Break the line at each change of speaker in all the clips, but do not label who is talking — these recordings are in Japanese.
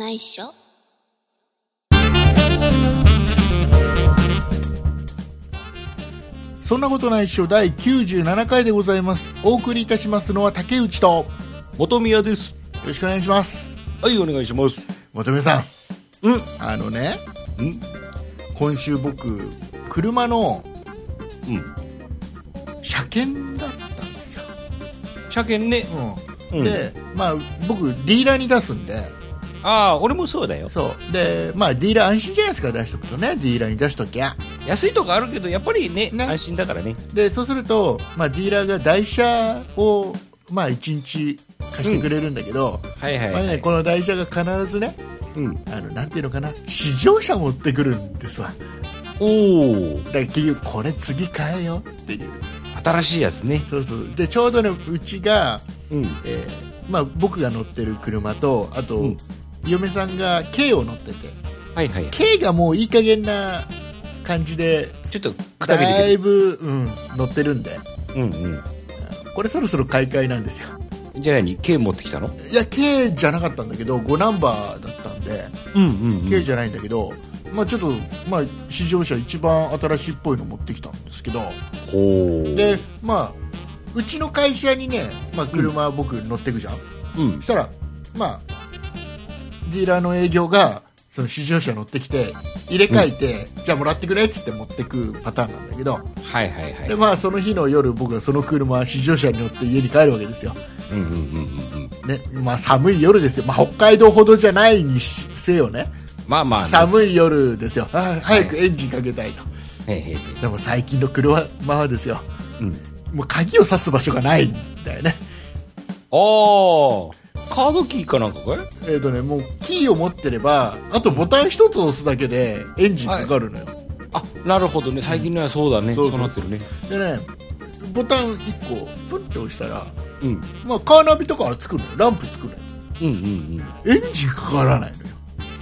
ないっしょ。
そんなことないっしょ第97回でございます。お送りいたしますのは竹内と
本宮です。
よろしくお願いします。
はい、お願いします。
本宮さん、
うん、
今週僕車の、車検だったんですよ。
車検ね。
で、僕ディーラーに出すんで。
ああ、俺もそうだよ。
そうで、ディーラー安心じゃないですか、出しとくとね。ディーラーに出しときゃ
安いとこあるけどやっぱりね安心だからね。
でそうすると、ディーラーが台車を1日貸してくれるんだけど、この台車が必ずね、なんていうのかな、試乗車持ってくるんですわ。だから結局これ次買えよっていう
新しいやつね。
そうでちょうどね、うちが、僕が乗ってる車と、あと、嫁さんが軽を乗ってて、軽がもういい加減な感じで
ちょっとくたびれてる、
だいぶ、乗ってるんで、これそろそろ買い替えなんですよ。
じゃあ何、軽持ってきたの？
いや、軽じゃなかったんだけど、5ナンバーだったんで、軽じゃないんだけど、ちょっと、試乗車一番新しいっぽいの持ってきたんですけど、で、うちの会社にね、車僕乗ってくじゃん。そしたら、ディーラーの営業がその試乗車乗ってきて入れ替えて、じゃあもらってくれっつって持ってくパターンなんだけど、でその日の夜僕はその車試乗車に乗って家に帰るわけですよ。寒い夜ですよ。北海道ほどじゃないにせよね、寒い夜ですよ。早くエンジンかけたいと。でも最近の車はですよ、もう鍵を挿す場所がないんだよね。
カードキーかなんかかい？
もうキーを持ってれば、あとボタン一つ押すだけでエンジンかかるのよ。
なるほどね。最近のはそうだね。そうなってるね。でね、
ボタン1個プッて押したら、カーナビとかはつくのよ。ランプつくのよ。エンジンかからないのよ。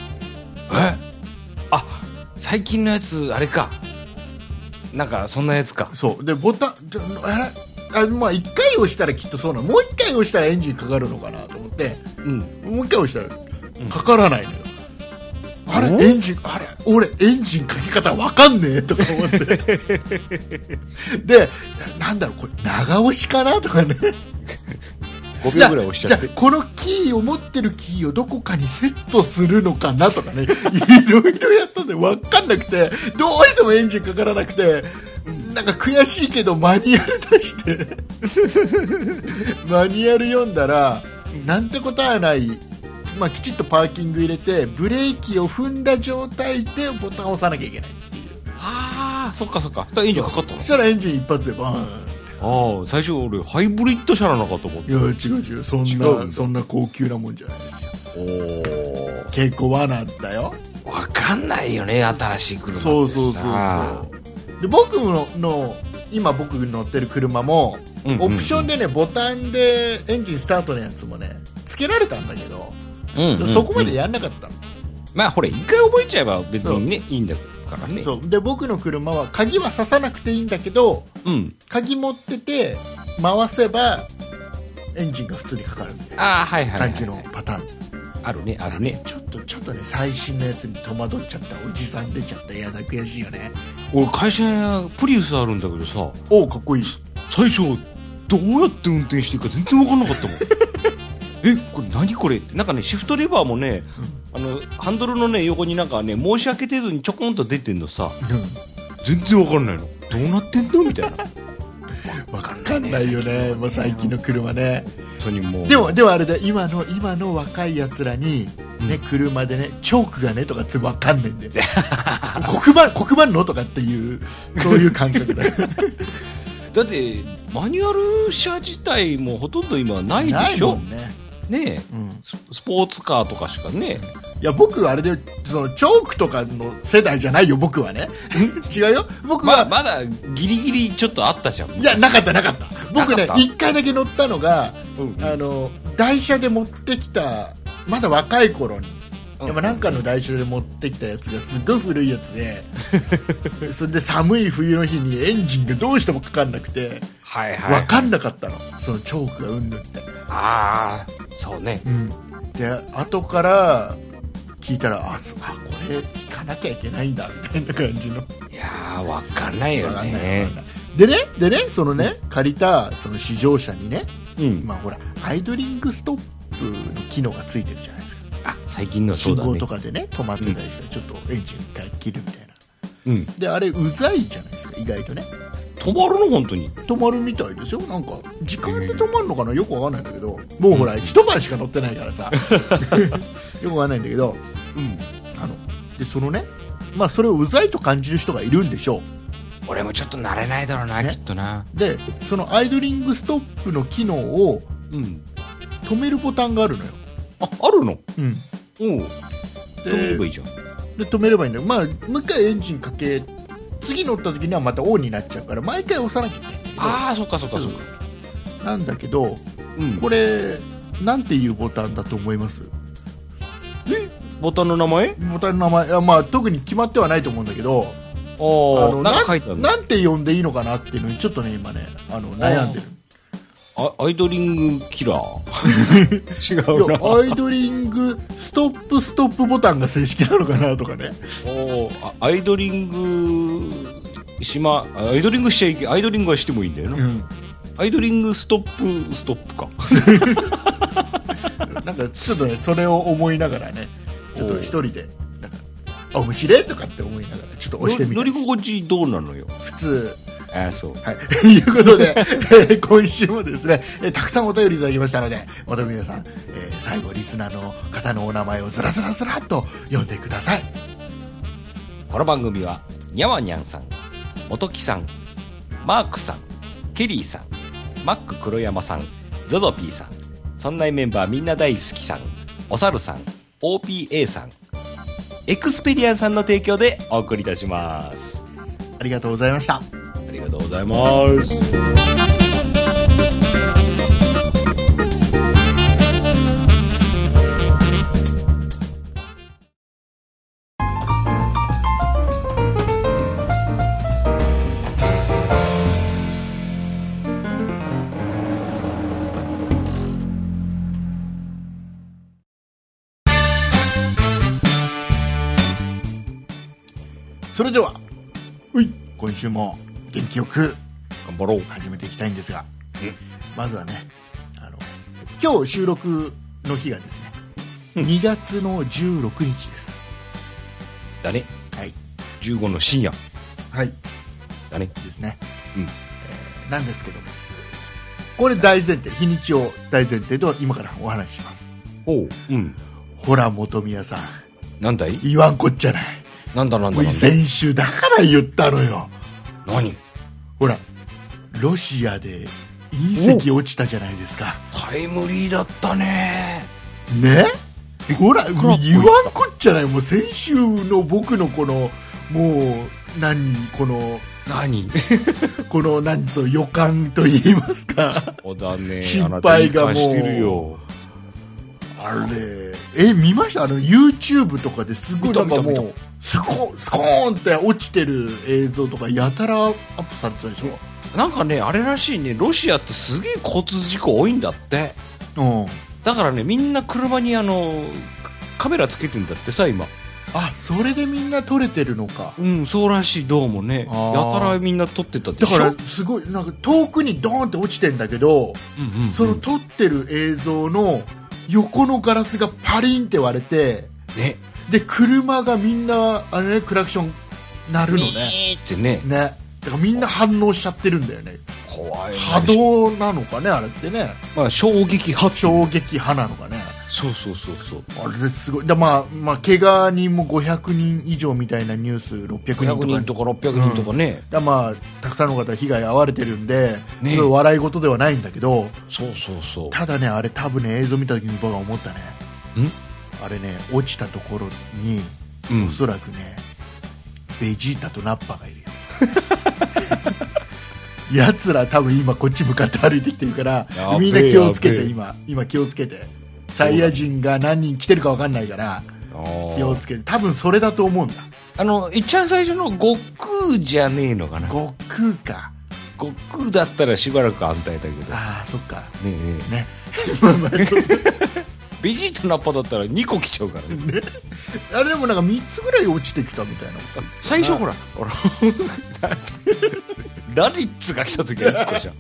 最近のやつあれか、なんかそんなやつか。
そうで、ボタン1回押したらきっとそうなの。もう1回押したらエンジンかかるのかなと思って、もう1回押したらかからないのよ。エンジン、俺エンジンかけ方わかんねえとか思ってで、なんだろう、これ長押しかなとかね
5秒ぐらい押しちゃって、
じゃあこのキーを持ってるキーをどこかにセットするのかなとかね、いろいろやったんで分かんなくて、どうしてもエンジンかからなくて、なんか悔しいけどマニュアル出してマニュアル読んだら、なんてことはない、きちっとパーキング入れてブレーキを踏んだ状態でボタンを押さなきゃいけないっていう。
そっか。エンジンかかったの？
そしたらエンジン一発でバーン。
最初俺ハイブリッド車なのかと思って。
いや違う、そんな高級なもんじゃないですよ。結構罠だよ。
わかんないよね、新しい車ってさ。
そうで、僕の今僕乗ってる車も、オプションでね、ボタンでエンジンスタートのやつもねつけられたんだけど、そこまでやんなかったの。
ほれ一回覚えちゃえば別にねいいんだからね。
で僕の車は鍵は刺さなくていいんだけど、鍵持ってて回せばエンジンが普通にかかるみたいな感じのパターン
あるね。
ちょっとね、最新のやつに戸惑っちゃったおじさん出ちゃった。やだ、悔しいよね。
俺会社プリウスあるんだけどさ、
かっこいい。
最初どうやって運転していいか全然分かんなかったもんこれ何これって。なんかね、シフトレバーもね、ハンドルのね横になんかね、申し訳程度にちょこんと出てんのさ、全然分かんないの。どうなってんのみたいな
分かんないよね、もう最近の車ね。
本当にもう。
でもあれだ、今の若いやつらにね、車でね、チョークがねとかって分かんないんだよ黒板のとかっていう、そういう感覚だ
だってマニュアル車自体もほとんど今ないでしょ。ねえ、スポーツカーとかしかね。
いや、僕あれでそのチョークとかの世代じゃないよ、僕はね違うよ、僕は
まだギリギリちょっとあったじゃん。
いや、なかった僕ね、1回だけ乗ったのが、台車で持ってきた、まだ若い頃に、でもなんかの台車で持ってきたやつがすっごい古いやつでそれで寒い冬の日にエンジンがどうしてもかかんなくて、分かんなかったの、そのチョークがうんぬんって。
そうね、
で後から聞いたらこれ聞かなきゃいけないんだみたいな感じの。
いやーわかんないよね。
でねそのね借りたその試乗車にね、
うん
ほらアイドリングストップの機能がついてるじゃないですか。
あ最近のそう
信
だね。
号とかでね止まってたりしたらちょっとエンジン一回切るみたいな。
うん
であれうざいじゃないですか意外とね。
止まるの本当に。
止まるみたいですよ。なんか時間で止まるのかなよくわかんないんだけど、もうほら、一晩しか乗ってないからさよくわかんないんだけど、でそのねそれをうざいと感じる人がいるんでしょう。
俺もちょっと慣れないだろうな、
ね
きっとな。
でそのアイドリングストップの機能を止めるボタンがあるのよ。
あるの。おう
で
止めればいいじゃん。
で止めればいいんだよ。もう一回エンジンかけ次乗った時にはまたオンになっちゃうから毎回押さなきゃいけないんだけど。
ああそっかそっかそっか。
なんだけど、これなんていうボタンだと思います？
ボタンの名前？
ボタンの名前特に決まってはないと思うんだけど、
なんか書いてある。
なんて呼んでいいのかなっていうのにちょっとね今ね悩んでる。
アイドリングキラー違うな。
アイドリングストップボタンが正式なのかなとかね。
アイドリングアイドリングしちゃいけアイドリングはしてもいいんだよな、アイドリングストップか
なんかちょっとねそれを思いながらねちょっと一人でなんか面白いとかって思いながらちょっと押してみて。
乗り心地どうなのよ
普通。
そう。
はい。ということで、今週もですね、たくさんお便りいただきましたので、また皆さん、最後リスナーの方のお名前をずらずらずらっと読んでください。
この番組はにゃわにゃんさん、元木さん、マークさん、ケリーさん、マック黒山さん、ゾゾピーさん、そんなメンバーみんな大好きさん、おさるさん、OPA さん、エクスペリアンさんの提供でお送りいたします。
ありがとうございました。
ありがとうございます。
それでは今週も元気よく
頑張ろう。
始めていきたいんですが、まずはね今日収録の日がですね、2月の16日です。
だね。
はい。
15の深夜。
はい。
だね。
ですね。なんですけども、これ大前提、日にちを大前提と今からお話しします。ほら本宮さん。
なんだい？
言わんこっちゃない。
なんだ
先週だから言ったのよ。
何？
ほらロシアで隕石落ちたじゃないですか。
タイムリーだったね。
ね？ほら言わんこっちゃない。もう先週の僕のこのもうこのその予感と言いますか。
そうだね。
心配がもう。
してるよ。
あれ見ました？YouTube とかですごいなんかもうスコーンって落ちてる映像とかやたらアップされてたでしょ。
なんかねあれらしいね、ロシアってすげえ交通事故多いんだって。だからねみんな車にカメラつけてんだってさ今。
それでみんな撮れてるのか。
そうらしい。どうもねやたらみんな撮ってたでしょ。
だからすごいなんか遠くにドーンって落ちてんだけど、その撮ってる映像の横のガラスがパリンって割れて、で車がみんなクラクション鳴るのね。
ってね。
だからみんな反応しちゃってるんだよね。
怖い。
波動なのかねあれってね。
衝撃波
なのかね。
そう。
あれですごい。怪我人も500人以上みたいなニュース、600人とか
600人とかね。
たくさんの方被害遭われてるんで、
ね、
それ笑い事ではないんだけど。
そう。
ただねあれ多分ね映像見た時に僕は思ったね。あれね落ちたところに、おそらくねベジータとナッパがいるよ。やつら多分今こっち向かって歩いてきてるからみんな気をつけて今気をつけて。サイヤ人が何人来てるか分かんないから気をつけて。多分それだと思うんだ。
一番最初の悟空じゃねえのかな。
悟空か。
悟空だったらしばらく安泰だけど。
そっか
ね。 ベジータナッパだったら2個来ちゃうからね。
あれでもなんか3つぐらい落ちてきたみたいな。
最初ほらラリッツが来た時は1個じゃん。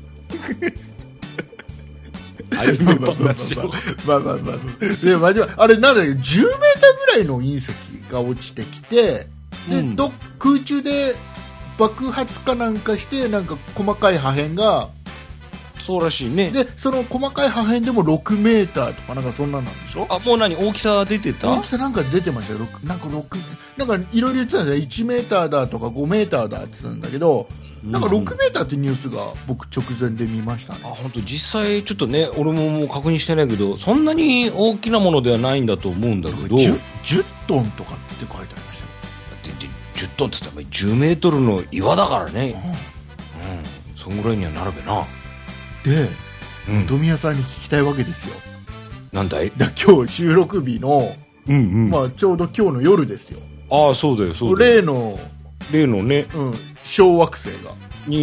アニメ話を
でマジあれなんだっけ、10メーターぐらいの隕石が落ちてきて、で、空中で爆発かなんかしてなんか細かい破片が、
そうらしいね。
でその細かい破片でも6メーターとかなんかそんなんなんでしょ。
あ、もう何大きさ出てた？
大きさなんか出てましたよ。なんかいろいろ言ってたんですよ。1メーターだとか5メーターだって言ってたんだけど、なんか6メーターってニュースが僕直前で見ましたね。
あ、本当実際ちょっとね、俺ももう確認してないけど、そんなに大きなものではないんだと思うんだけど、
10トンとかって書いてありましたよ。
だって10トンって言ったら10メートルの岩だからね。そんぐらいにはなるべな。
で、富谷さんに聞きたいわけですよ。
なんだい？
今日収録日の、まあ、ちょうど今日の夜ですよ。
ああ、そうだよ、そうだよ。
例の
ね、
小惑星が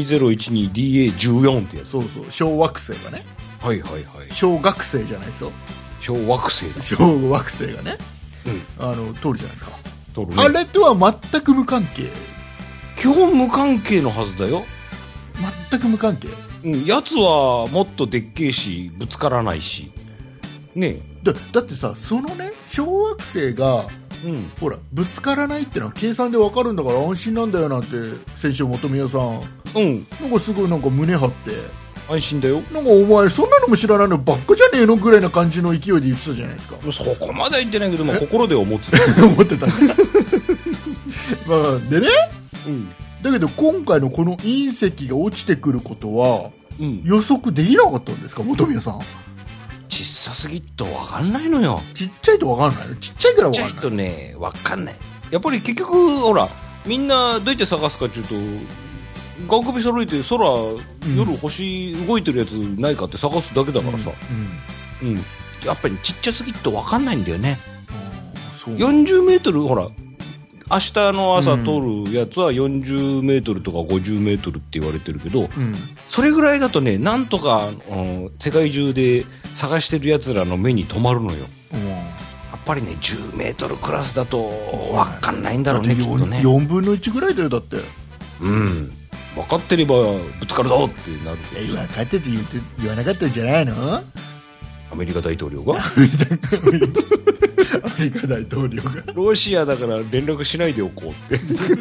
2012DA14 ってやつ。
そう小惑星がね、
はいはいはい。
小学生じゃないですよ、
小惑星だ。
小惑星がね、通るじゃないですか。
通るね。
あれとは全く無関係。
基本無関係のはずだよ。
全く無関係。
やつはもっとでっけえし、ぶつからないしね。
だってさ、そのね小惑星が、ほらぶつからないってのは計算で分かるんだから安心なんだよなんて先週本宮さん、なんかすごいなんか胸張って
安心だよ。
なんかお前そんなのも知らないのばっかじゃねえのぐらいな感じの勢いで言ってたじゃないですか。
そこまでは言ってないけど、心では思ってた
思ってたんだまあでね、だけど今回のこの隕石が落ちてくることは、予測できなかったんですか、本宮さん。
小さすぎっと分かんないのよ。
ちっちゃいと分かんないの。ちっちゃいから分かんない。
ちっちゃいとね分かんない。やっぱり結局ほらみんなどうやって探すかっていうと、眼首揃えて空、夜星動いてるやつないかって探すだけだからさ、やっぱりちっちゃすぎっと分かんないんだよね。40メートルほら明日の朝通るやつは40メートルとか50メートルって言われてるけど、それぐらいだとね、なんとか、世界中で探してるやつらの目に留まるのよ。やっぱりね、10メートルクラスだと分かんないんだろうね、きっとね。
4分の1ぐらいだよ、だって。
分かってればぶつかるぞってなるけど。
分かってて言わなかったんじゃないの？
アメリカ大統領が
アメリカ大統領が
ロシアだから連絡しないでおこうって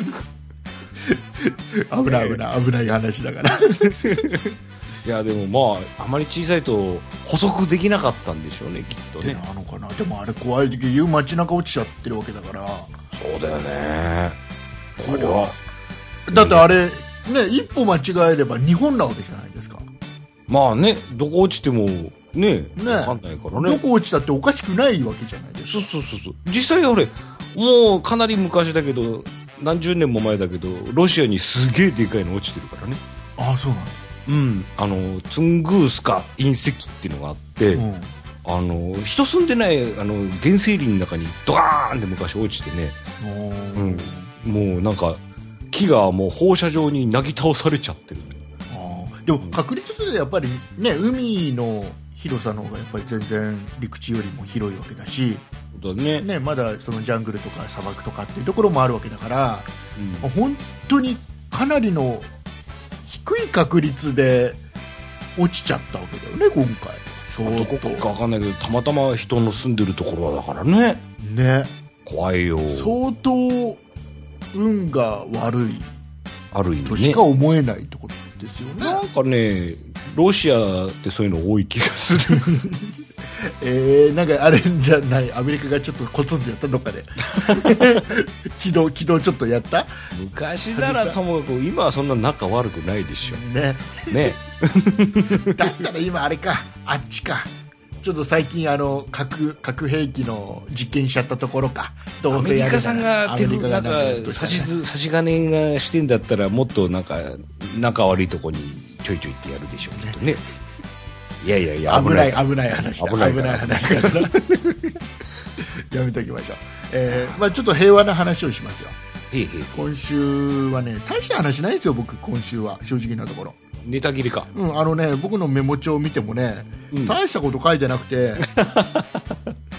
危ない話だから
いやでもまああまり小さいと捕捉できなかったんでしょうね、きっとね。
なのかな。でもあれ怖い時言う街中落ちちゃってるわけだから。
そうだよね。
これはだってあれね、一歩間違えれば日本なわけじゃないですか。
まあね、どこ落ちてもね、分かんないからね。
どこ落ちたっておかしくないわけじゃないですか。
そう実際俺もうかなり昔だけど、何十年も前だけど、ロシアにすげえでかいの落ちてるからね。
ああ、そうなんだ。
ツングースカ隕石っていうのがあって、人住んでない原生林の中にドカーンって昔落ちてね、もうなんか木がもう放射状になぎ倒されちゃってる。
でも確率でやっぱりね、海の広さの方がやっぱり全然陸地よりも広いわけだし、まだそのジャングルとか砂漠とかっていうところもあるわけだから、本当にかなりの低い確率で落ちちゃったわけだよね、今回。
どこか分かんないけど、たまたま人の住んでるところだからね。怖いよ。相
当運が悪い
ある意味ね
としか思えないってことですよね。
なんかね、ロシアってそういうの多い気がする
なんかあれじゃない、アメリカがちょっとコツンとやったのかで軌道ちょっとやった。
昔ならともかく、今はそんな仲悪くないでしょね
だったら今あれか、あっちか、ちょっと最近核兵器の実験しちゃったところか。どうせやるから
アメリカさんがなんか差し金がしてんだったら、もっとなんか仲悪いとこにちょいちょいってやるでしょうけどね。いや
危ない話だ。危ない話だからやめときましょう。まあちょっと平和な話をしますよ。今週はね、大した話ないですよ、僕今週は正直なところ。
ネタ切れか。
僕のメモ帳を見てもね、大したこと書いてなくて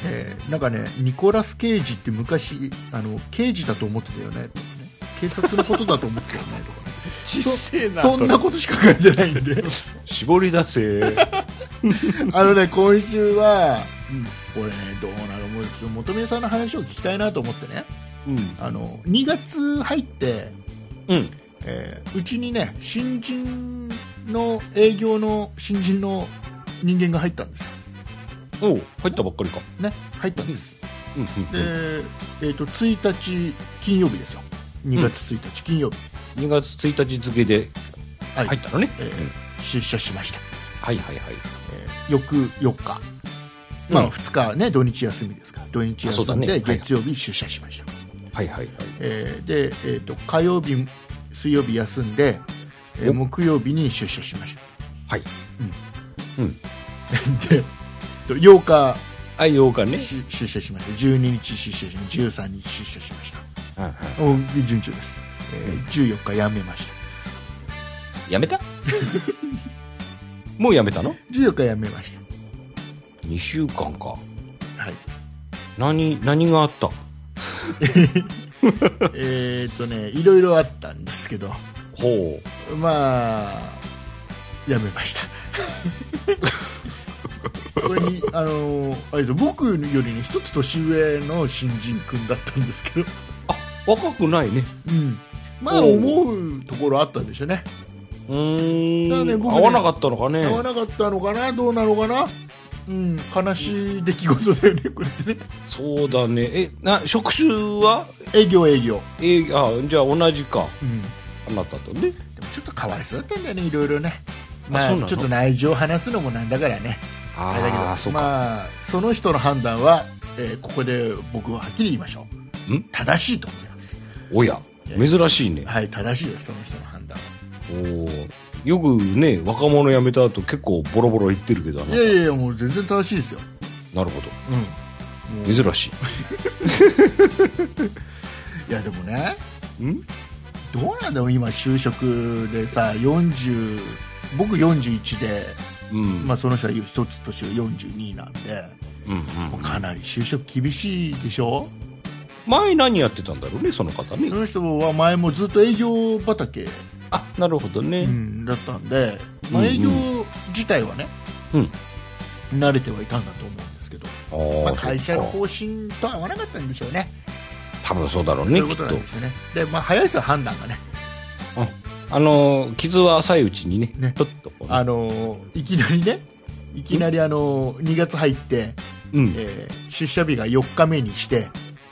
なんかねニコラス・ケイジって昔刑事だと思ってたよねとかね、警察のことだと思ってたよねとかね
ちっせえな。
そんなことしか書いてないんで
絞り出せ。
今週は、これねどうなの、もう元宮さんの話を聞きたいなと思ってね、2月入って、うちにね新人の営業の新人の人間が入ったんですよ。
おう、入ったばっかりか。
ね、入ったんです。で、1日金曜日ですよ。2月1日金曜日。
2月1日付で入ったのね。
出社しました。
はいはいはい。
翌4日。まあ2日ね、土日休みですから。土日休んで月曜日出社しました。
はいはいはい。
で、火曜日、水曜日休んで、木曜日に出社しました。
はい。
で、8日、
8日ね。
出社しました。12日出社しました。13日出社しました。順調です。14日辞めました。
辞めたもう辞めたの？
14日辞めました。
2週間か。
はい。
何があった？
いろいろあったんですけど、
ほ
う、まあ辞めました。これにあれ僕よりね一つ年上の新人君だったんですけど、
若くないね。
まあ思うところあったんでしょうね。だからね、僕ね、
合わなかったのかね。
合わなかったのかな、どうなのかな。悲しい出来事だよね、これってね。
そうだね。職種は
営業。
じゃあ同じか。あなたとね。でも
ちょっとかわいそうだったんだよね、いろいろね。まあちょっと内情を話すのもなんだからね。あれだけど、まあその人の判断は、ここで僕ははっきり言いましょう。正しいと思います。
おや、珍しいね。
はい、正しいです、その人の判断は。
よくね、若者辞めた後結構ボロボロ言ってるけど、
いやもう全然正しいですよ。
なるほど。珍しい。
いやでもね、どうなんだろう、今就職でさ、僕41で、まあその人は一つ年が42なんで、かなり就職厳しいでしょ。
前何やってたんだろうね、その方ね。
その人は前もずっと営業畑、
なるほどね。
だったんで、まあ、営業自体はね、慣れてはいたんだと思うんですけど、まあ、会社の方針と合わなかったんでしょうね。
多分そうだろうね、きっと。
で、まあ、早いですよ、判断がね。
傷は浅いうちにね、とっと
いきなり2月入って、出社日が4日目にして、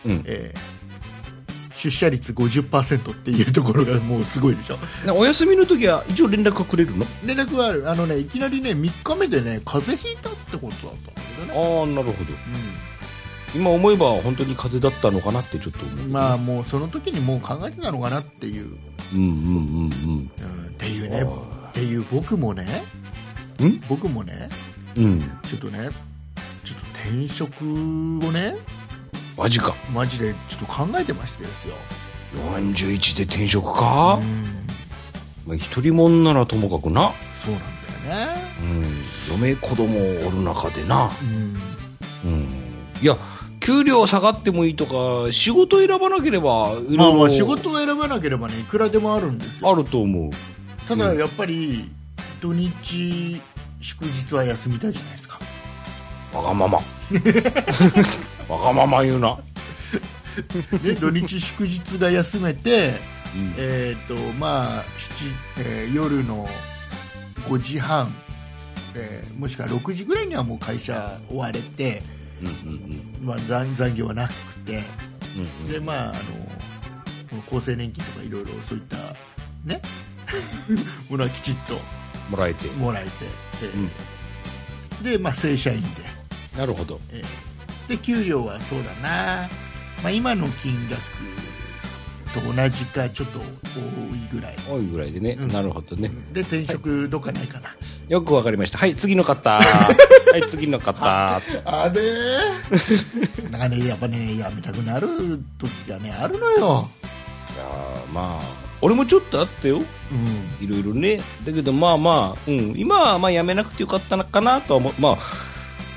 出社率 50% っていうところがもうすごいでしょ。
お休みの時は一応連絡がくれるの？
連絡はある。いきなりね、3日目でね、風邪ひいたってことだったんだよね。
なるほど。今思えば本当に風邪だったのかなってちょっと思う、
まあもうその時にもう考えてたのかなっていう。っていうね、っていう僕もね、ちょっと転職をね、マジでちょっと考えてましてですよ。
41で転職か。一人もんならともかくな。
そうなんだよね。
嫁子供おる中でな。いや、給料下がってもいいとか、仕事選ばなければ、
まあ仕事を選ばなければね、いくらでもあるんですよ。
あると思う。
ただやっぱり土日祝日は休みたいじゃないですか。
わがままわがまま言うな。
で、土日祝日が休めて、まあ夜の5時半、もしくは6時ぐらいにはもう会社終われて、まあ、残業はなくて、で、まあ厚生年金とかいろいろそういったねものはきちっと
もらえて、
で、まあ、正社員で、
なるほど、
で給料はそうだな、まあ、今の金額と同じかちょっと多いぐらい
でね、なるほどね。
で転職どっかないかな。
よくわかりました。はい、次の方はい次の方
あれなんかね、やっぱね、やめたくなる時がねあるのよ。
いや、まあ俺もちょっとあったよ、いろいろね。だけどまあ今はまあやめなくてよかったのかなとは思う。まあ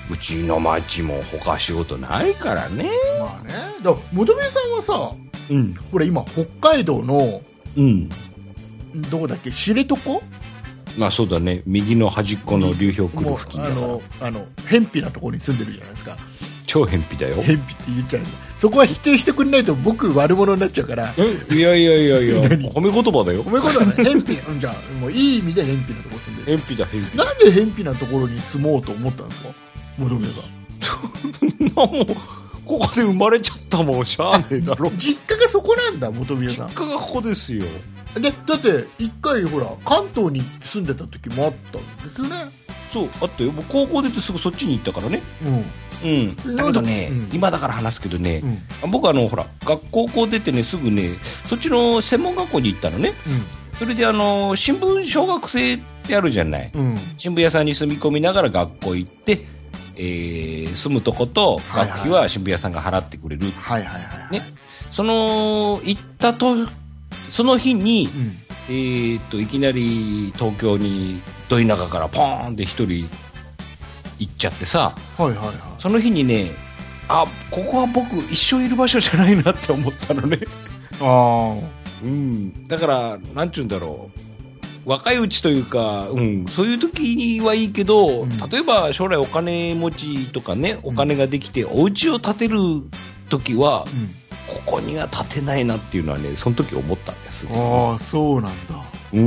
うちの町も他仕事ないからね。
まあね。だから元宮さんはさ、
うん。
これ今北海道の
うん。
どこだっけ、知床、
まあそうだね。右の端っこの流氷来る
もう
付近だから。
偏僻なところに住んでるじゃないですか。
超偏僻だよ。
偏僻って言っちゃう。そこは否定してくれないと僕悪者になっちゃうから。
いやいやいやいや、
何
褒め言葉だよ。
おめえことはね、偏僻、うん、じゃあもういい意味で偏僻なところ住んでる。
偏僻だ、偏僻。
なんで偏僻なところに住もうと思ったんですか、元宮さん。
もう、ここで生まれちゃったもん、しゃあねえだろ。
実家がそこなんだ、元宮さん。
実家がここですよ。
でだって一回ほら関東に住んでた時もあったんですよね。
そうあったよ。もう高校出てすぐそっちに行ったからね。
うん
うんだけどね、
うん
今だから話すけどね、
うん
僕ほら高校出てねすぐねそっちの専門学校に行ったのね。それで新聞小学生ってあるじゃない、
うん
新聞屋さんに住み込みながら学校行って、住むとこと学費は新聞屋さんが払ってくれる、
はいはいはい
ね、その行ったとその日に、
うん
いきなり東京にど田舎からポーンって一人行っちゃってさ、
はいはいはい。
その日にねここは僕一生いる場所じゃないなって思ったのね。
あ
だからなんて言うんだろう、若いうちというか、そういう時にはいいけど、例えば将来お金持ちとかねお金ができてお家を建てる時は、ここには建てないなっていうのはねその時思ったんです、ね、
あそうなんだ。へ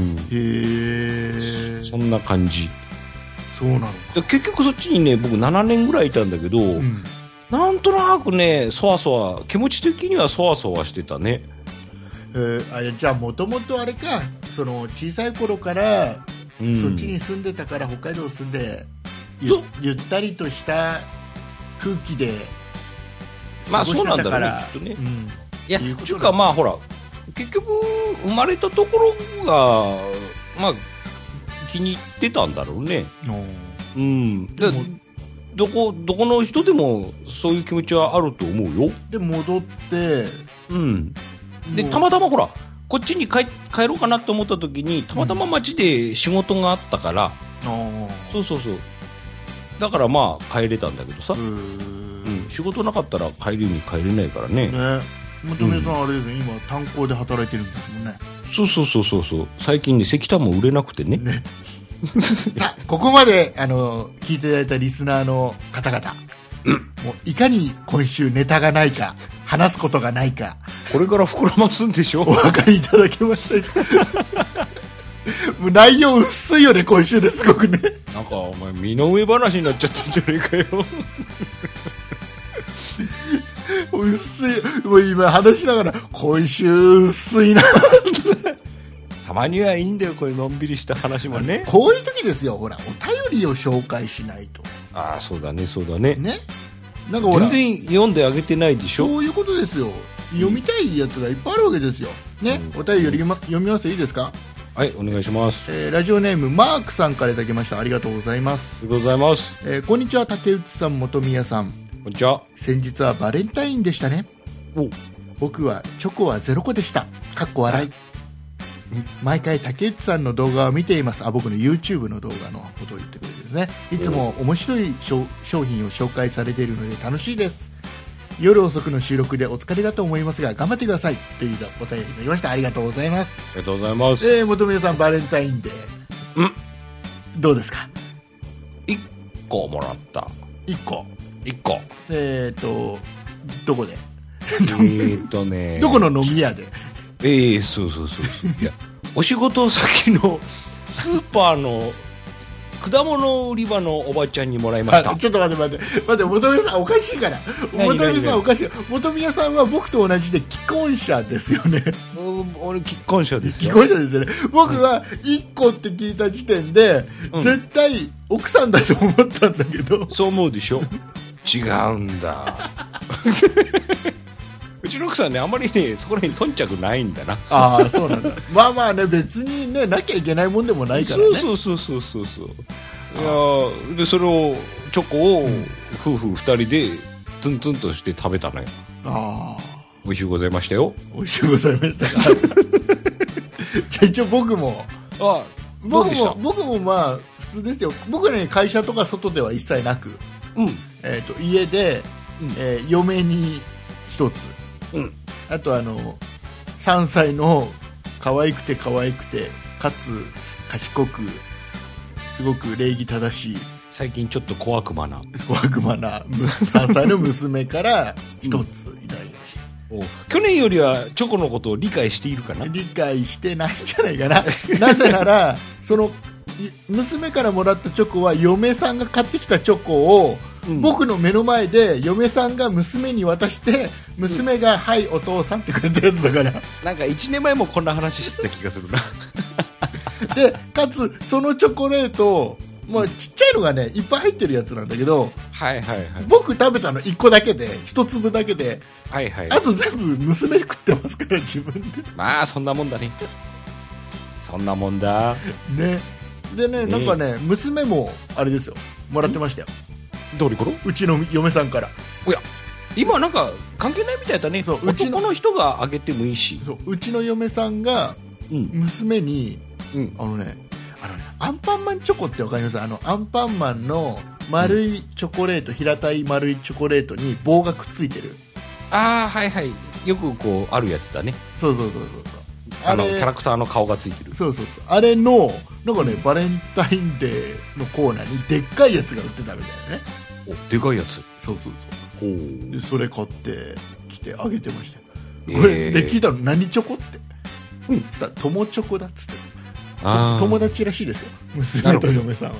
え。
そんな感じ。
そうなのか。
結局そっちにね僕7年ぐらいいたんだけど、なんとなくねそわそわ気持ち的にはそわそわしてたね。
じゃあもともとあれか、その小さい頃から、そっちに住んでたから北海道住んでゆったりとした空気で
まあ
過ごしてたから、
そうなんだろうねきっとね。いやっていうかまあほら結局生まれたところがまあ気に入ってたんだろうね。でどこの人でもそういう気持ちはあると思うよ。で
戻って
でたまたまほらこっちに帰ろうかなと思った時にたまたま町で仕事があったから、そうだからまあ帰れたんだけどさ、仕事なかったら帰れないからね。
元宮さんあれですね、今炭鉱で働いてるんですもんね。
そう最近ね石炭も売れなくてね。
さあここまで聞いていただいたリスナーの方々、もういかに今週ネタがないか話すことがないか
これから膨らますんでしょ。
お分かりいただけましたでしょもう内容薄いよね今週ですごくね。
なんかお前身の上話になっちゃったんじゃねえかよ。
薄い。もう今話しながら今週薄いな
たまにはいいんだよこういうのんびりした話もね。
こういう時ですよ、ほらお便りを紹介しないと。
そうだね
なんかほら
全然読んであげてないでしょ。
そういうことですよ。読みたいやつがいっぱいあるわけですよね。お便り読みますいいですか。
はいお願いします。
ラジオネームマークさんからいただきました。ありがとうございます。
ありがとうございます。
こんにちは、竹内さん、本宮さん。
こんにちは。
先日はバレンタインでしたね。僕はチョコは0個でした。かっこ笑い。毎回竹内さんの動画を見ています。僕の YouTube の動画のことを言ってくれるんですね。いつも面白い商品を紹介されているので楽しいです。夜遅くの収録でお疲れだと思いますが頑張ってくださいというお便りいただきました。ありがとうございます。
ありがとうございます。
元宮さんバレンタインデーどうですか。
1個もらった。
1個どこでどこの飲み屋で。
そういやお仕事先のスーパーの果物売り場のおばちゃんにもらいました。
ちょっと待って元宮さんおかしいから。元宮さんおかしい。元宮さんは僕と同じで既婚者ですよね。
俺既婚者ですよ。
既婚者ですよね。僕は1個って聞いた時点で、絶対奥さんだと思ったんだけど。
そう思うでしょ。違うんだ。うちの奥さんねあんまりねそこら辺頓着ないんだな。
そうなんだ。まあね別にねなきゃいけないもんでもないからね。
そういやでそれをチョコを夫婦2人でツンツンとして食べたのよ。美味しゅうございましたよ。
美味しゅうございましたか。じゃあ一応僕も
どうでした？
僕もまあ普通ですよ。僕はね、会社とか外では一切なく、
うん。
家で、嫁に一つ、
うん。
あと3歳の可愛くてかつ賢くすごく礼儀正しい
最近ちょっと小悪魔な
3歳の娘から一ついただきました。
去年よりはチョコのことを理解しているかな？
理解してないんじゃないかな。なぜならその娘からもらったチョコは嫁さんが買ってきたチョコを、僕の目の前で嫁さんが娘に渡して娘が、はいお父さんってくれたやつだから。
なんか1年前もこんな話してた気がするな。
でかつそのチョコレート、まあ、ちっちゃいのがねいっぱい入ってるやつなんだけど、
はいはいはい、
僕食べたの1個だけで1粒だけで、
はいはい、
あと全部娘食ってますから自分で。
まあそんなもんだね。そんなもんだ
ね。でね、なんかね娘もあれですよ、もらってましたよ。
どれころ？
うちの嫁さんから。
おや、今なんか関係ないみたいだね。そう男の人があげてもいいし。
うちの嫁さんが娘に、アンパンマンチョコってわかります？アンパンマンの丸いチョコレート、平たい丸いチョコレートに棒がくっついてる。
ああ、はいはい、よくこうあるやつだね。そう
キ
ャラクターの顔がついてる。
そうあれのなんかね、バレンタインデーのコーナーにでっかいやつが売ってたみたいなね。
お、でかいやつ。
そう
ほ
うでそれ買ってきてあげてましたよ。これで聞いたの何チョコって、したら友チョコだっつって。友達らしいですよ、娘と嫁さんは。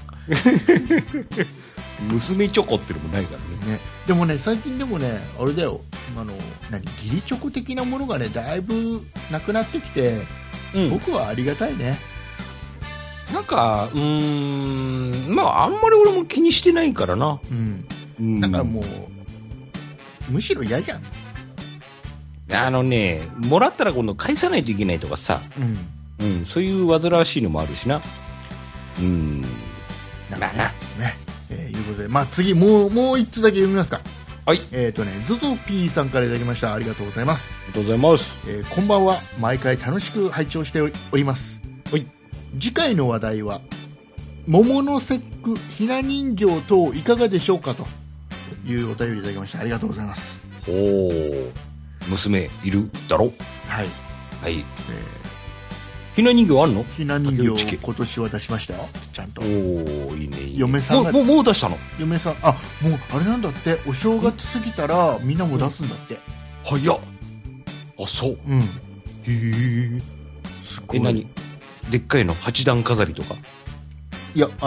娘チョコってのもないからね。
でもね、最近でもね、あれだよ、義理チョコ的なものがねだいぶなくなってきて、僕はありがたいね。
なんかまああんまり俺も気にしてないからな。
だからもうむしろ嫌じゃん。
もらったら今度返さないといけないとかさ、そういう煩わしいのもあるしな。
なんかね、いうことで、まあ次もう一つだけ読みますか。
はい。
ズゾピーさんからいただきました。ありがとうございます。
ありがとうございます。
こんばんは。毎回楽しく拝聴しております。
はい。
次回の話題は桃の節句、ひな人形等いかがでしょうかというお便りいただきました。ありがとうございます。
娘いるだろ。
はい。
はい。ひな人形あんの？
ひな人形今年は出しましたよ、ちゃんと。
いいね。
嫁さんが
もう出したの？
嫁さん、もうあれなんだって、お正月過ぎたらみんなも出すんだって。
早っ。そう。へえ。
すごい。
何？でっかいの8段飾りとか？
いや、う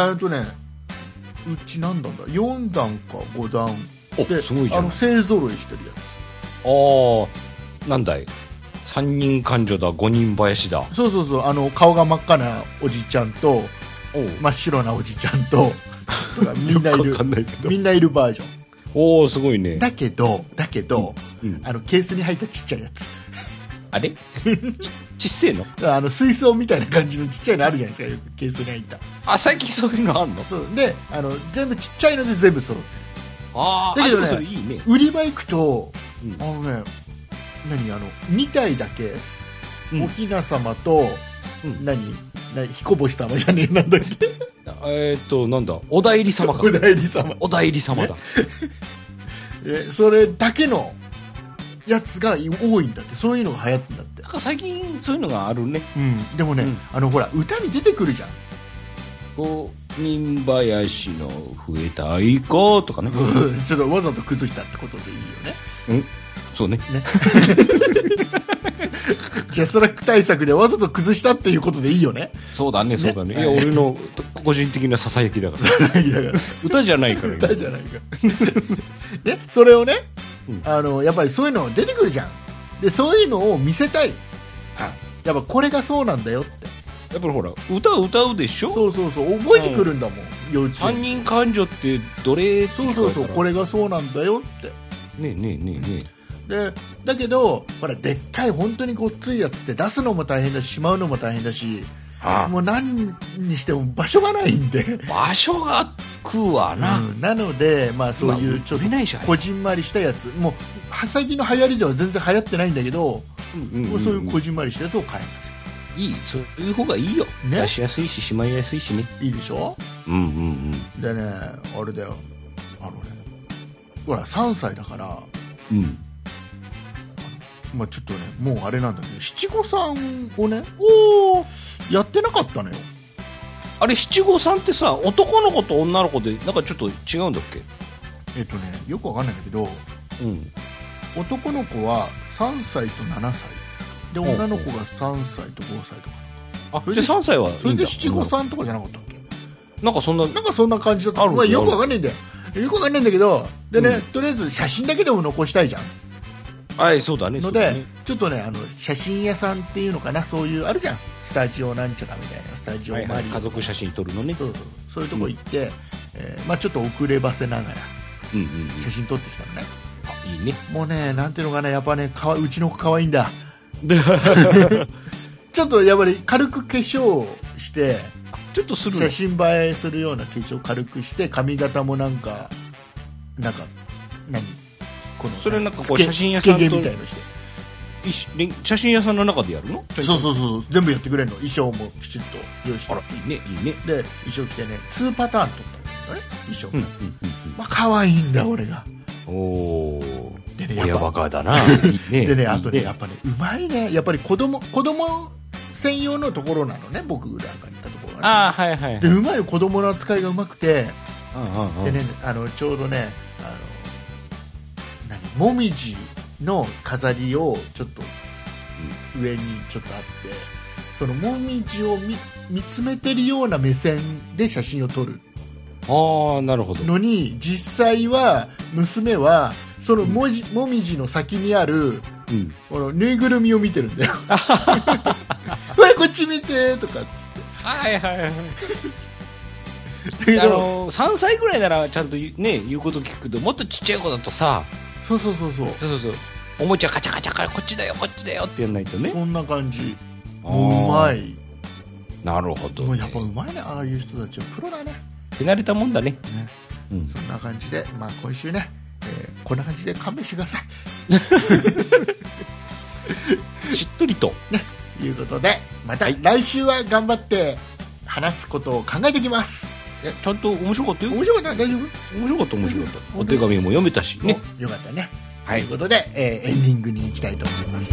ち何段だ、4段か5段
ですごいじゃん。
勢ぞろいしてるや
つ。なんだい、3人勘定だ、5人林だ。
そう顔が真っ赤なおじちゃんと真っ白なおじちゃんとみんないるバージョン。
すごいね。
だけど、ケースに入ったちっちゃいやつ。
あれちっせえの？
水槽みたいな感じのちっちゃいのあるじゃないですか、よくケースに入った。
最近そういうのあるの？
そうで、全部ちっちゃいので全部揃ってる。だけどね、
いいね。
売り場行くと、2体だけ、おひな様と、彦星様じゃねえ、なんだっけ。
なんだ、おだいり様か。
おだいり様。
おだいり様だ。
それだけのやつが多いんだって。そういうのが流行ってんだって。
最近そういうのがあるね。
でもね、ほら歌に出てくるじゃん。
5人林の増えたいことかね。
ちょっとわざと崩したってことでいいよね。
そうね。
ジャスラック対策でわざと崩したっていうことでいいよね。
そうだね。いや、俺の個人的なささやきだから歌じゃないから。
歌じゃないからそれをね、やっぱりそういうの出てくるじゃん。でそういうのを見せたい。やっぱこれがそうなんだよって。
やっぱりほら歌うでしょ。
そう覚えてくるんだもん、幼稚園。
犯人感情ってどれ？
これがそうなんだよって。でだけどほら、でっかい本当にごっついやつって出すのも大変だし、しまうのも大変だし、もう何にしても場所がないんで。
場所が食うわな。
なので、そういうちょっとこじんまりしたやつ、もう最近の流行りでは全然流行ってないんだけど、もうそういうこじんまりしたやつを買います。
いい、そういう方がいいよ、
ね、
出しやすいししまいやすいしね。
いいでしょ。
うんうんうん。
でね、あれだよ、ほら3歳だから、
うん、
まあ、ちょっとねもうあれなんだけど、七五三をねやってなかったのよ。
あれ七五三ってさ、男の子と女の子でなんかちょっと違うんだっけ？
よくわかんないんだけど、
うん、
男の子は3歳と7歳で、女の子が3歳と5歳とか。
あ、じゃあ3歳はいいんだ。
それで七五三とかじゃなかったっけ？
なんかそんな
感じだった。まあ、よくわかんないんだよ。よくわかんないんだけど、でね、とりあえず写真だけでも残したいじゃん。
はい、そうだね。
ので、ちょっとね、写真屋さんっていうのかな、そういうあるじゃん、スタジオなんちゃらみたいな、スタジオマリー、はいはい、
家族写真撮るのね。
そういうとこ行って、まあ、ちょっと遅ればせながら写真撮ってきたのね。
あ、いいね。
もうね、なんていうのかな、やっぱね、うちの子可愛いんだ。ちょっとやっぱり軽く化粧して
ちょっとする
写真映えするような化粧を軽くして、髪型もなんか何この
それなんかこう写真屋さんと
みたいのして
写真屋さんの中でやるの？
そう全部やってくれるの。衣装もきちっと用意して。
あら、いいねいいね。
で衣装着てね、2パターン撮ったんだよね、衣装、まあ可愛いんだ俺が。
おー、
でね、
親バカだな。
でね、あとね、やっぱね、うまいね、やっぱり子供専用のところなのね、僕らが行ったところがね。
ああ、はいはい、はい。
で、うまい子供の扱いがうまくて、
で
ね、ちょうどね、もみじの飾りをちょっと上にちょっとあって、そのもみじを見つめてるような目線で写真を撮る。
ああ、なるほど。の
に、実際は娘はそのもみじの先にある、このぬいぐるみを見てるんだよ。これこっち見てとかっつって。
はいはいはい。3歳ぐらいならちゃんとね言うこと聞くけど、もっとちっちゃい子だとさ、そうおもちゃカチャカチャからこっちだよこっちだよってやんないとね。
そんな感じ。もううまい。
なるほど、ね、
もうやっぱうまいね、ああいう人たちはプロだね。
手慣れたもんだね。
そんな感じで、まあ、今週ね、こんな感じで勘弁してくださ
い。しっとりと
ね、いうことで、また来週は頑張って話すことを考えてきます。
いや、ちゃんと面白かったよ。
面白かった。大丈夫？面白か
ったお手紙も読めたしね。
よかったね。
はい、
ということで、エンディングに行きたいと思います。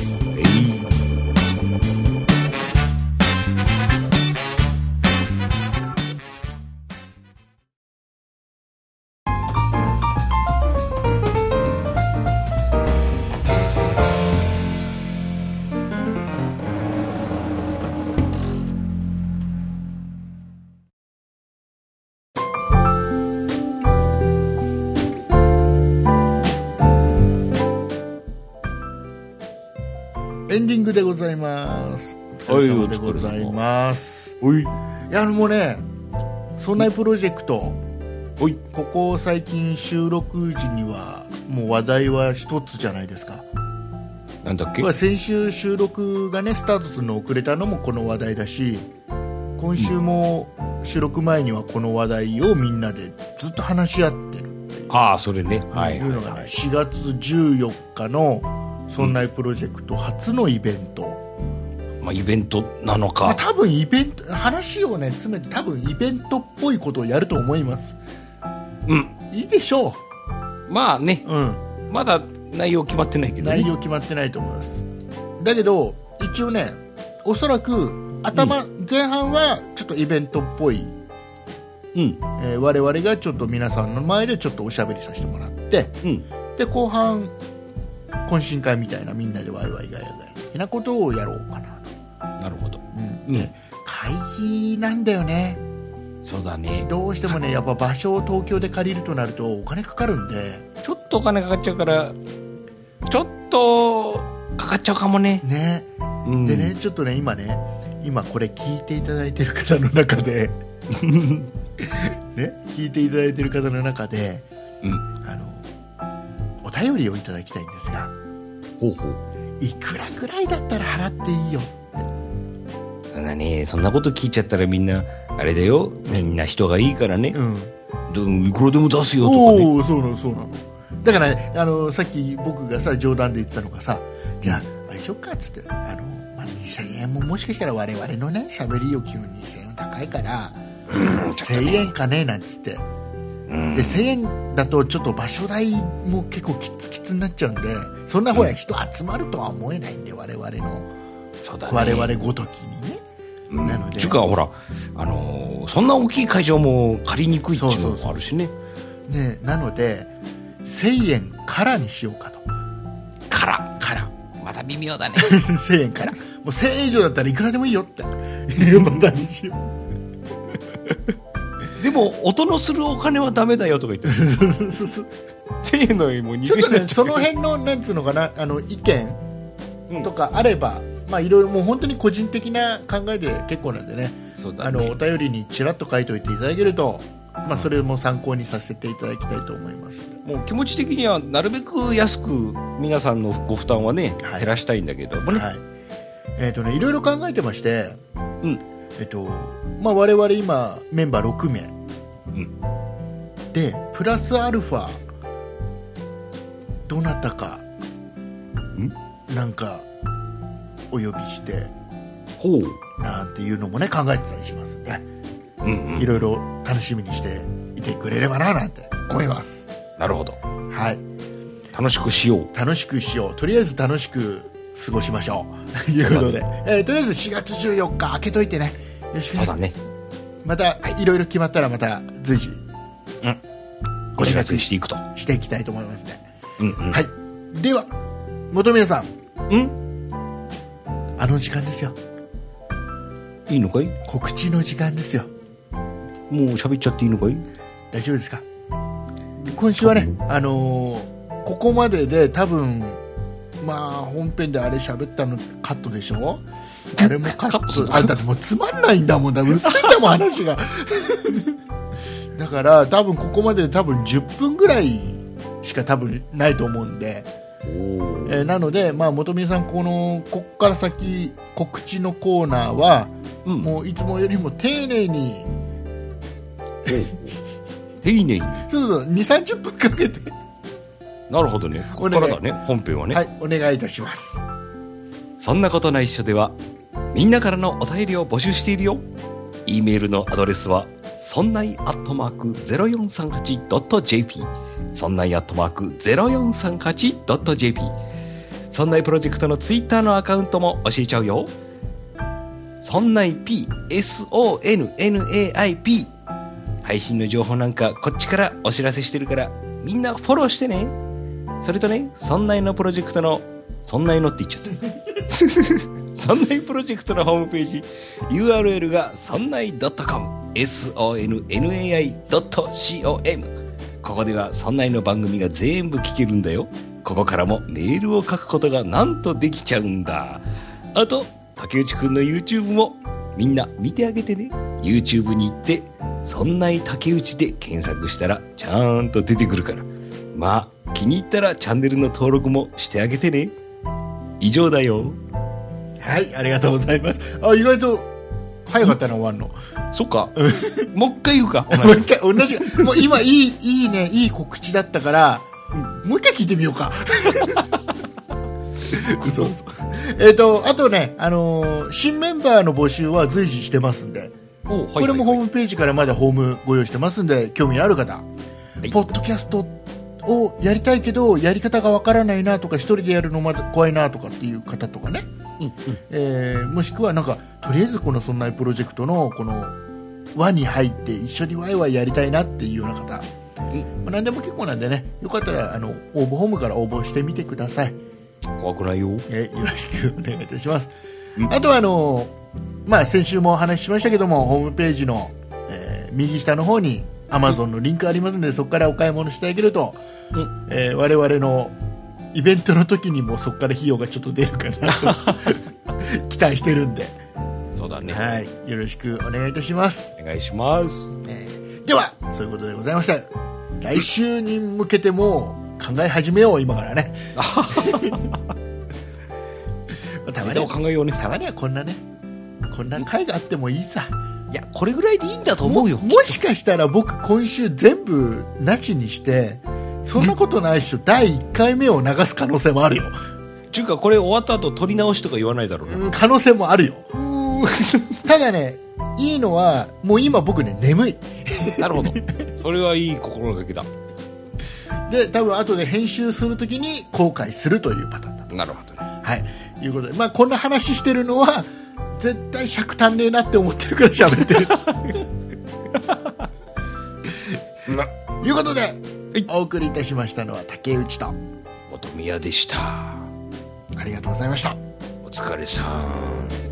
エンディングでございます。お疲れ様でございます。いや、もうね、そんなプロジェクト、ここ最近収録時にはもう話題は一つじゃないですか。
なんだっけ？
先週収録がねスタートするの遅れたのもこの話題だし、今週も収録前にはこの話題をみんなでずっと話し合ってるっていう。
ああ、それね。はい。
いうのがね、4月14日のそんなプロジェクト初のイベント、
まあ、イベントなのか、
多分イベント、話をね詰めて多分イベントっぽいことをやると思います。いいでしょ
う。まあね、まだ内容決まってないけどね。
内容決まってないと思います。だけど一応ね、おそらく前半はちょっとイベントっぽい、我々がちょっと皆さんの前でちょっとおしゃべりさせてもらって、で後半懇親会みたいな、みんなでワイワイガヤガヤ的なことをやろうかな。
なるほど。
会費なんだよね。
そうだね。
どうしてもね、やっぱ場所を東京で借りるとなるとお金かかるんで、
ちょっとお金かかっちゃうから、ちょっとかかっちゃうかもね。
でね、ちょっとね、今これ聞いていただいてる方の中で聞いていただいてる方の中で、お便りをいただきたいんですが、いくらぐらいだったら払っていいよって。
そんなこと聞いちゃったらみんなあれだよ、みんな人がいいからね、いくらでも出すよとかね。
そうなの。だからね、さっき僕がさ冗談で言ってたのがさ、じゃああれしよっかっつって、ま 2000円ももしかしたら我々のね喋りを聞くのに2000円は高いから、1000円かねなんつって、で1000円だとちょっと場所代も結構きつになっちゃうんで、そんなほら人集まるとは思えないんで、我々の、
そうだね、
我々ごときにね、なので
ちゅうかほら、そんな大きい会場も借りにくいっていうのもあるしね。
ね、なので1000円からにしようかと。
からまだ微妙だね
1000円から、もう1000円以上だったらいくらでもいいよってまたにしよ
うでも音のするお金はダメだよとか言って1000円のもう2000円
ちょっとね、その辺のなんつうのかな、意見とかあれば、まあいろいろもう本当に個人的な考えで結構なんでね、
そうだね、
お便りにちらっと書いておいていただけると、まあ、それも参考にさせていただきたいと思います。
もう気持ち的にはなるべく安く皆さんのご負担はね、
はい、
減らしたいんだけどもね、
はい、いろいろ考えてまして、まあ、我々今メンバー6名、でプラスアルファどなたかなんかお呼びして
ほう
なんていうのもね考えてたりしますんで、いろいろ楽しみにしていてくれればななんて思います。
なるほど、
はい、
楽しくしよう、
とりあえず楽しく過ごしましょうということで、とりあえず4月14日開けといてね、よろしくね。
そうだね、
またいろいろ決まったらまた随時、
ご知らせしていくと
していきたいと思いますね。はい、では本宮さん、あの時間ですよ。
いいのかい？
告知の時間ですよ。
もう喋っちゃっていいのかい？
大丈夫ですか？今週はね、ここまでで多分まあ本編であれ喋ったのカットでしょ。あれもカットあれだってもうつまんないんだもんだ、薄いんだもん話がだから多分ここまでで多分10分ぐらいしか多分ないと思うんで、なので、まあ、本宮さんこっから先告知のコーナーは、もういつもよりも丁寧に
丁寧に
そう 2,30 分かけて
なるほどね、ここからだね、本編はね。
はい、お願いいたします。
そんなことないっしょではみんなからのお便りを募集しているよ。 E メールのアドレスはそんない @0438.jp そんない @0438.jp そんないプロジェクトのツイッターのアカウントも教えちゃうよ。そんない P SONNAIP 配信の情報なんかこっちからお知らせしてるからみんなフォローしてね。それとね、そんないのプロジェクトのそんないのって言っちゃったそんないプロジェクトのホームページ URL がそんない .com sonnai.com。 ここではそんないの番組が全部聞けるんだよ。ここからもメールを書くことがなんとできちゃうんだ。あと竹内くんの YouTube もみんな見てあげてね。 YouTube に行ってそんない竹内で検索したらちゃんと出てくるから、まあ気に入ったらチャンネルの登録もしてあげてね。以上だよ。
はい、ありがとうございます。意外と早かったな、終わんの。
そっかもう一回言うか
もう一回同じもう今いいね、いい告知だったから、もう一回聞いてみようかそうあとね、新メンバーの募集は随時してますんで、これもホームページからまだホームご用意してますんで、興味ある方、ポッドキャストをやりたいけどやり方がわからないなとか、一人でやるのまだ怖いなとかっていう方とかね、もしくはなんかとりあえずこのそんなプロジェクトのこの輪に入って一緒にワイワイやりたいなっていうような方、何でも結構なんでね、よかったら応募ホームから応募してみてください。
怖くないよ。
よろしくお願いいたします。あとはまあ、先週もお話ししましたけども、ホームページの、右下の方に Amazon のリンクありますので、そこからお買い物してあげると、我々のイベントの時にもそこから費用がちょっと出るかなと期待してるんで、
そうだね、
はい、よろしくお願いいたします。
お願いします。
ではそういうことでございました。来週に向けても考え始めよう、今からねたまには考えようね。たまにはこんな回があってもいいさ。
いや、これぐらいでいいんだと思うよ。
もしかしたら僕今週全部なしにして、そんなことないっしょ第1回目を流す可能性もあるよ。
ちゅうかこれ終わった後撮り直しとか言わないだろうな。
可能性もあるよ。ただね、いいのはもう今僕ね眠い。
なるほど。それはいい心がけだ。
で多分後で編集するときに後悔するというパターンだと。
なるほどね。
はい、いうことで、まあこんな話してるのは絶対尺足んねえなって思ってるから喋ってる。ということで、お送りいたしましたのは竹内と
元宮でした。
ありがとうございました。
お疲れさん。